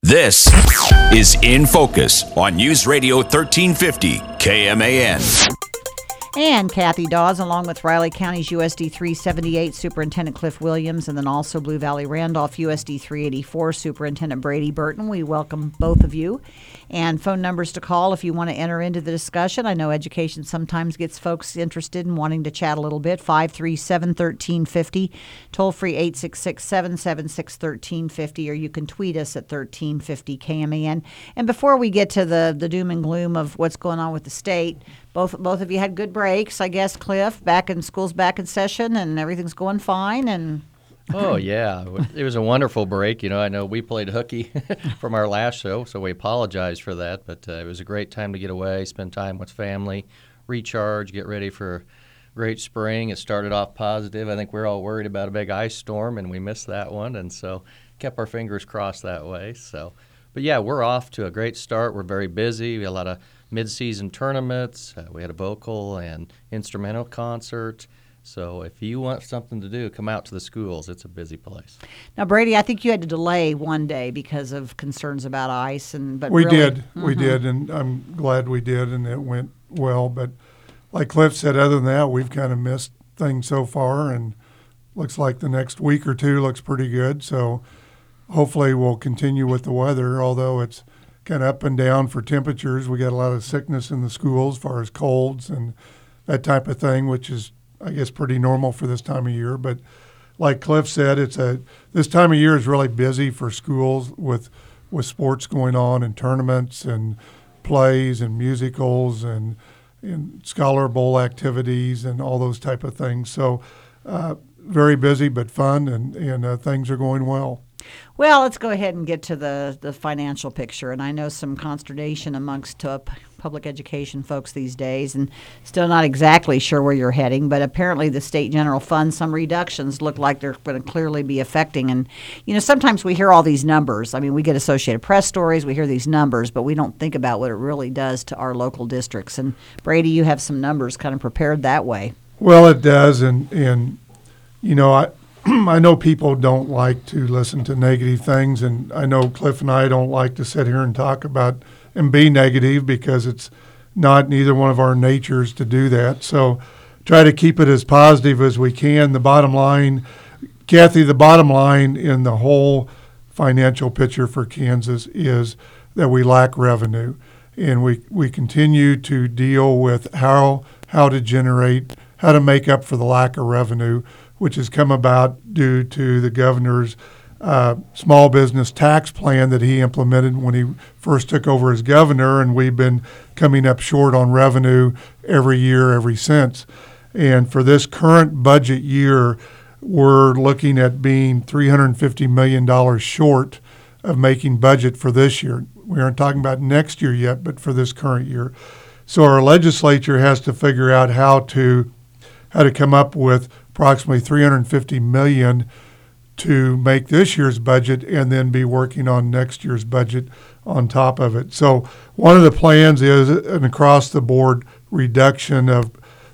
This is In Focus on News Radio 1350 KMAN. And Kathy Dawes, along with Riley County's USD 378 Superintendent Cliff Williams, and then also Blue Valley Randolph USD 384 Superintendent Brady Burton. We welcome both of you. And phone numbers to call if you want to enter into the discussion. I know education sometimes gets folks interested in wanting to chat a little bit. 537-1350, toll free 866-776-1350, or you can tweet us at 1350 KMAN. And before we get to the doom and gloom of what's going on with the state, both of you had good breaks, I guess, Cliff. School's back in session and everything's going fine. And oh, yeah. It was a wonderful break. You know, I know we played hooky from our last show, so we apologize for that. But it was a great time to get away, spend time with family, recharge, get ready for a great spring. It started off positive. I think we were all worried about a big ice storm, and we missed that one. And so kept our fingers crossed that way. But, yeah, we're off to a great start. We're very busy. We had a lot of mid-season tournaments. We had a vocal and instrumental concert. So if you want something to do, come out to the schools. It's a busy place. Now, Brady, I think you had to delay one day because of concerns about ice. We did, and I'm glad we did, and it went well. But like Cliff said, other than that, we've kind of missed things so far, and looks like the next week or two looks pretty good. So hopefully we'll continue with the weather, although it's kind of up and down for temperatures. We got a lot of sickness in the schools as far as colds and that type of thing, which is, I guess, pretty normal for this time of year. But like Cliff said, this time of year is really busy for schools with sports going on and tournaments and plays and musicals and Scholar Bowl activities and all those type of things. So very busy but fun, and things are going well. Well, let's go ahead and get to the financial picture. And I know some consternation amongst public education folks these days, and still not exactly sure where you're heading. But apparently the state general fund, some reductions look like they're going to clearly be affecting. And, you know, sometimes we hear all these numbers. I mean, we get Associated Press stories, we hear these numbers, but we don't think about what it really does to our local districts. And, Brady, you have some numbers kind of prepared that way. Well, it does. And you know, I know people don't like to listen to negative things, and I know Cliff and I don't like to sit here and talk about and be negative because it's not neither one of our natures to do that. So try to keep it as positive as we can. The bottom line, Kathy, the bottom line in the whole financial picture for Kansas is that we lack revenue, and we continue to deal with how to make up for the lack of revenue, which has come about due to the governor's small business tax plan that he implemented when he first took over as governor, and we've been coming up short on revenue every year ever since. And for this current budget year, we're looking at being $350 million short of making budget for this year. We aren't talking about next year yet, but for this current year. So our legislature has to figure out how to come up with approximately $350 million to make this year's budget, and then be working on next year's budget on top of it. So one of the plans is an across-the-board reduction of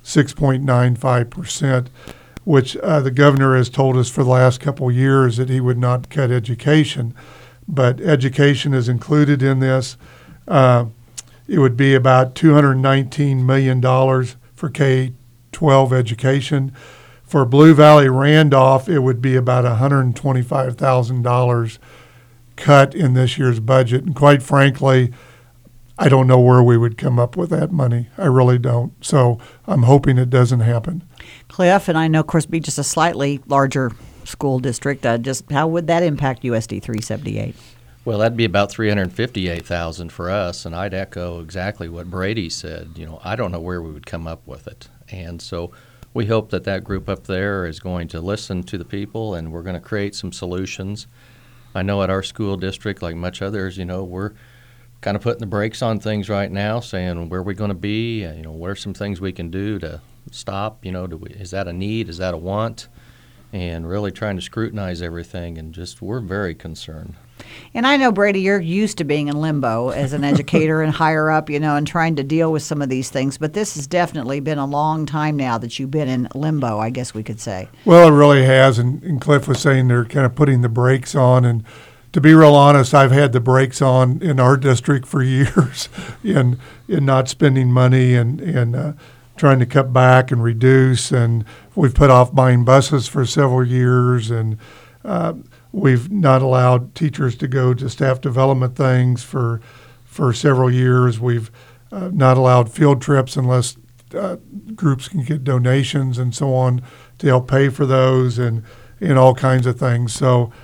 6.95%, which the governor has told us for the last couple of years that he would not cut education. But education is included in this. It would be about $219 million for K-12 education. For Blue Valley Randolph, it would be about $125,000 cut in this year's budget. And quite frankly, I don't know where we would come up with that money. I really don't. So I'm hoping it doesn't happen. Cliff, and I know, of course, be just a slightly larger school district. Just how would that impact USD 378? Well, that'd be about $358,000 for us, and I'd echo exactly what Brady said. You know, I don't know where we would come up with it. And so we hope that group up there is going to listen to the people, and we're going to create some solutions. I know at our school district, like much others, you know, we're kind of putting the brakes on things right now, saying where are we going to be, you know, what are some things we can do to stop, you know, is that a need, is that a want, and really trying to scrutinize everything, and just we're very concerned. And I know, Brady, you're used to being in limbo as an educator and higher up, you know, and trying to deal with some of these things. But this has definitely been a long time now that you've been in limbo, I guess we could say. Well, it really has. And Cliff was saying they're kind of putting the brakes on. And, to be real honest, I've had the brakes on in our district for years in not spending money and trying to cut back and reduce. And we've put off buying buses for several years, and we've not allowed teachers to go to staff development things for several years. We've not allowed field trips unless groups can get donations and so on to help pay for those and all kinds of things. So,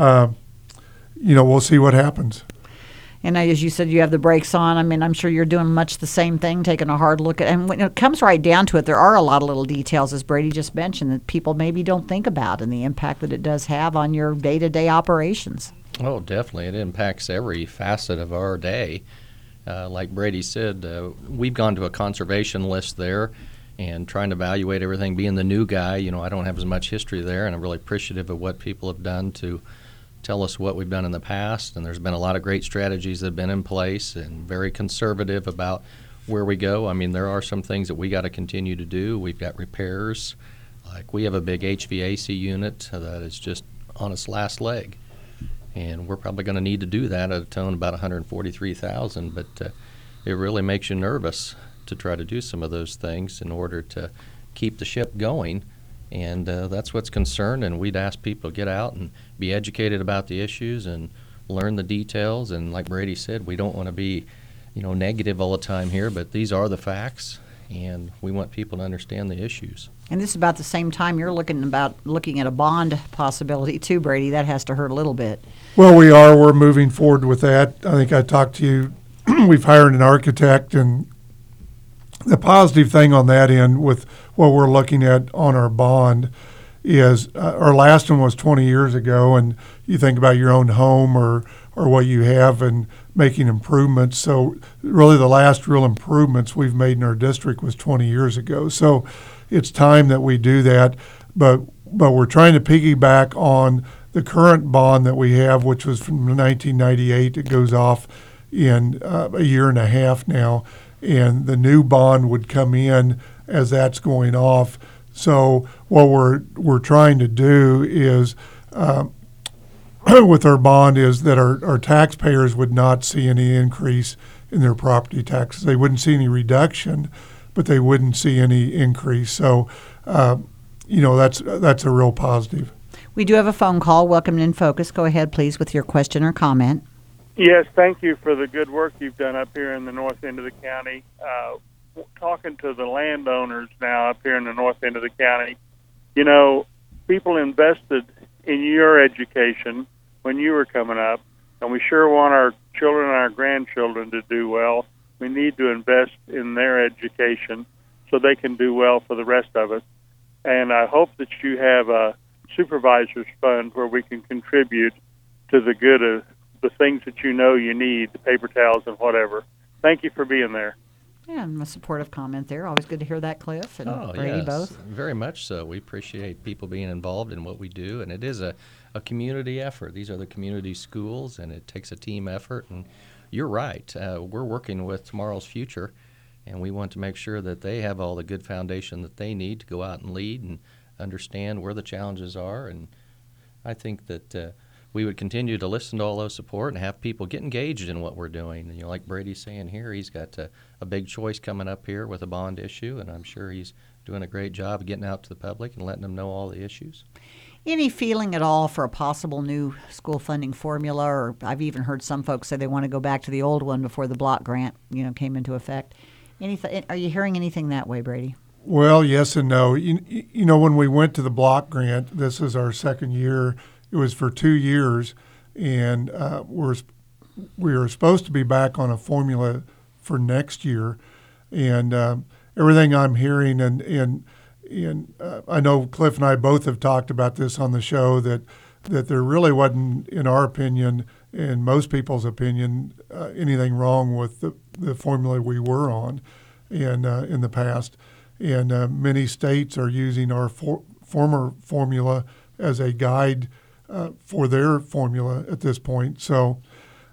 we'll see what happens. And as you said, you have the brakes on. I mean, I'm sure you're doing much the same thing, taking a hard look at. And when it comes right down to it, there are a lot of little details, as Brady just mentioned, that people maybe don't think about, and the impact that it does have on your day-to-day operations. Oh, definitely. It impacts every facet of our day. Like Brady said, we've gone to a conservation list there and trying to evaluate everything. Being the new guy, I don't have as much history there, and I'm really appreciative of what people have done to tell us what we've done in the past. And there's been a lot of great strategies that have been in place and very conservative about where we go. I mean, there are some things that we got to continue to do. We've got repairs. Like we have a big HVAC unit that is just on its last leg. And we're probably going to need to do that at a tone about $143,000, but it really makes you nervous to try to do some of those things in order to keep the ship going. And that's what's concerned, and we'd ask people to get out and be educated about the issues and learn the details. And like Brady said, we don't want to be, negative all the time here, but these are the facts, and we want people to understand the issues. And this is about the same time you're looking at a bond possibility too, Brady. That has to hurt a little bit. Well, we're moving forward with that. I think I talked to you. We've hired an architect, and the positive thing on that end with what we're looking at on our bond is our last one was 20 years ago, and you think about your own home or what you have and making improvements. So really the last real improvements we've made in our district was 20 years ago. So it's time that we do that, but we're trying to piggyback on the current bond that we have, which was from 1998. It goes off in a year and a half now, and the new bond would come in as that's going off. So what we're trying to do is with our bond is that our taxpayers would not see any increase in their property taxes. They wouldn't see any reduction, but they wouldn't see any increase. So that's a real positive. We do have a phone call. Welcome in Focus. Go ahead, please, with your question or comment. Yes, thank you for the good work you've done up here in the north end of the county. Talking to the landowners now up here in the north end of the county, people invested in your education when you were coming up, and we sure want our children and our grandchildren to do well. We need to invest in their education so they can do well for the rest of us. And I hope that you have a supervisor's fund where we can contribute to the good of the things that you need, the paper towels and whatever. Thank you for being there. Yeah, and a supportive comment there. Always good to hear that, Cliff and Brady yes, both. Very much so. We appreciate people being involved in what we do, and it is a community effort. These are the community schools, and it takes a team effort. And you're right. We're working with Tomorrow's Future, and we want to make sure that they have all the good foundation that they need to go out and lead and understand where the challenges are. And I think that we would continue to listen to all those support and have people get engaged in what we're doing. And like Brady's saying here, he's got a big choice coming up here with a bond issue, and I'm sure he's doing a great job of getting out to the public and letting them know all the issues. Any feeling at all for a possible new school funding formula? Or I've even heard some folks say they want to go back to the old one before the block grant, came into effect. Are you hearing anything that way, Brady? Well, yes and no. When we went to the block grant, this is our second year. It was for 2 years, and we were supposed to be back on a formula for next year. And everything I'm hearing, and I know Cliff and I both have talked about this on the show, that there really wasn't, in our opinion, in most people's opinion, anything wrong with the formula we were on in the past. And many states are using our former formula as a guide for their formula at this point. So,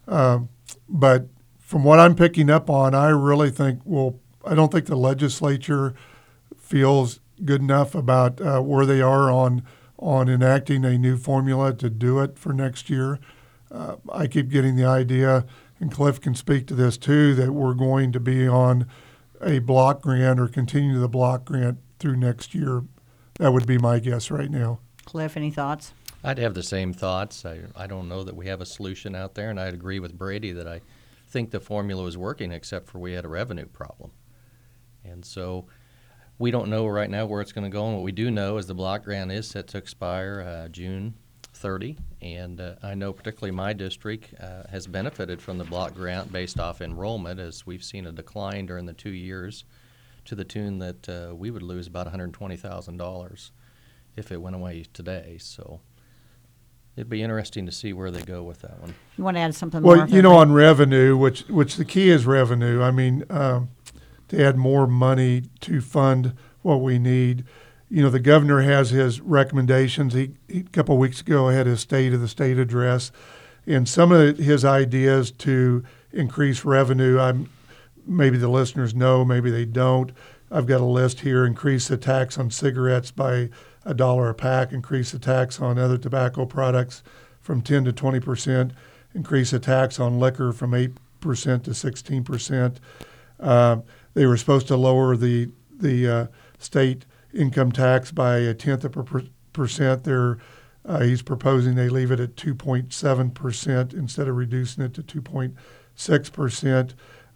but from what I'm picking up on, I really think, I don't think the legislature feels good enough about where they are on enacting a new formula to do it for next year. I keep getting the idea, and Cliff can speak to this too, that we're going to be on a block grant or continue the block grant through next year. That would be my guess right now. Cliff, any thoughts? I'd have the same thoughts. I don't know that we have a solution out there, and I'd agree with Brady that I think the formula was working, except for we had a revenue problem. And so we don't know right now where it's going to go, and what we do know is the block grant is set to expire June 30, and I know particularly my district has benefited from the block grant based off enrollment, as we've seen a decline during the 2 years to the tune that we would lose about $120,000 if it went away today. So it'd be interesting to see where they go with that one. You want to add something Well, more? you know, on revenue, which the key is revenue. I mean, to add more money to fund what we need. You know, the governor has his recommendations. He a couple of weeks ago had his State of the State address, and some of his ideas to increase revenue. Maybe the listeners know, maybe they don't. I've got a list here: increase the tax on cigarettes by $1 a pack, increase the tax on other tobacco products from 10 to 20%, increase the tax on liquor from 8% to 16%. They were supposed to lower the state income tax by 0.1%. He's proposing they leave it at 2.7% instead of reducing it to 2.6%.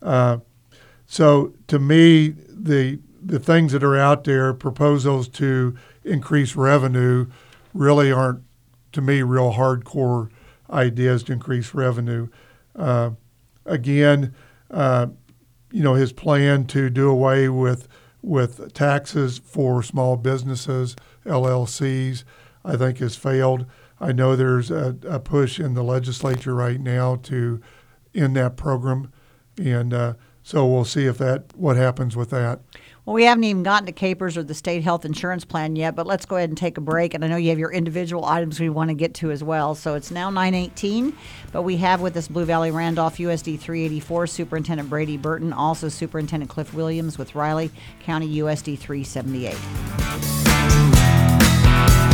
So to me, the things that are out there, proposals to increase revenue, really aren't, to me, real hardcore ideas to increase revenue. Again, his plan to do away with taxes for small businesses, LLCs, I think has failed. I know there's a push in the legislature right now to end that program, and so we'll see what happens with that. Well, we haven't even gotten to Capers or the state health insurance plan yet, but let's go ahead and take a break. And I know you have your individual items we want to get to as well. So it's now 9:18, but we have with us Blue Valley Randolph USD 384, Superintendent Brady Burton, also Superintendent Cliff Williams with Riley County USD 378.